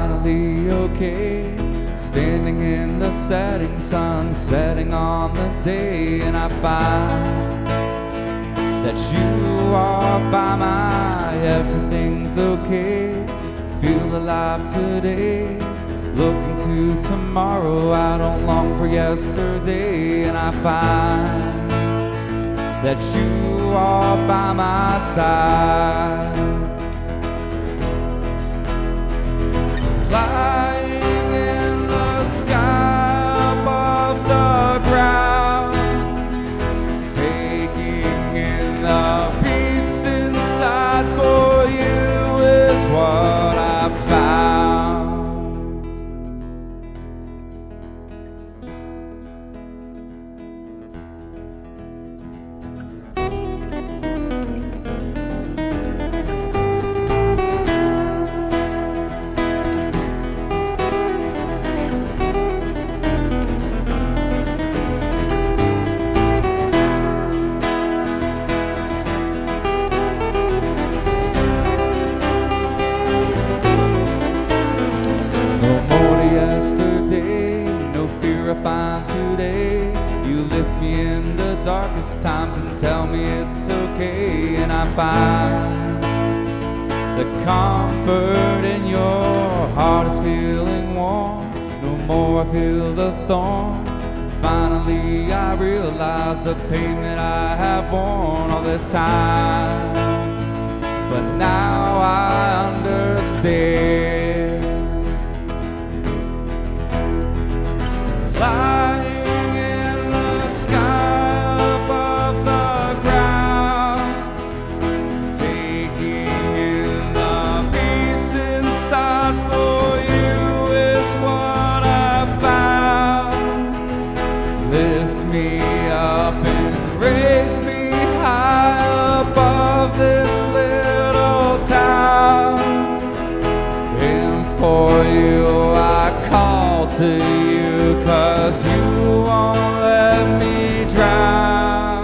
finally okay. Standing in the setting sun, setting on the day, and I find that you are by my everything's okay. Feel alive today, looking to tomorrow. I don't long for yesterday, and I find that you are by my side. Flying in the sky above the ground, taking in the peace inside for you is what I found. I find today. You lift me in the darkest times and tell me it's okay. And I find the comfort in your heart is feeling warm. No more I feel the thorn. Finally I realize the pain that I have borne all this time. But now I understand. Flying in the sky above the ground, taking in the peace inside for you is what I found. Lift me up and raise me high above this little town. And for you I call to you, 'cause you won't let me drown.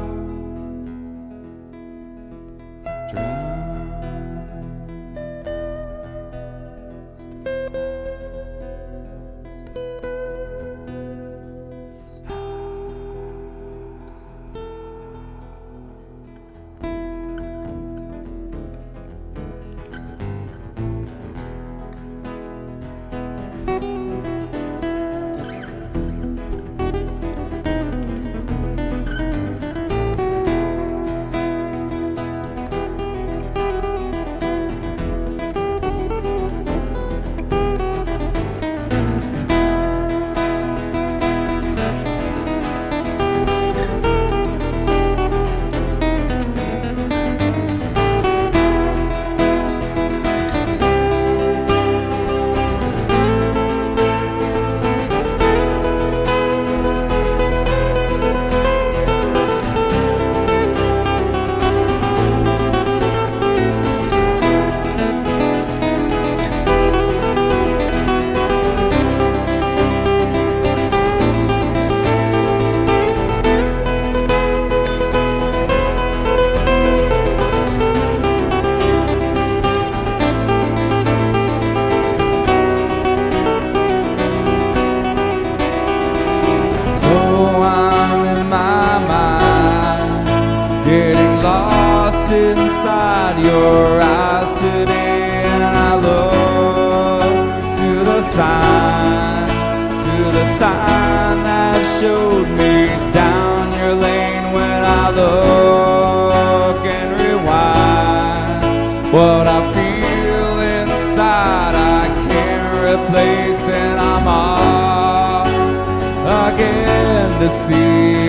Getting lost inside your eyes today, and I look to the sign that showed me down your lane. When I look and rewind, what I feel inside I can't replace, and I'm off again to see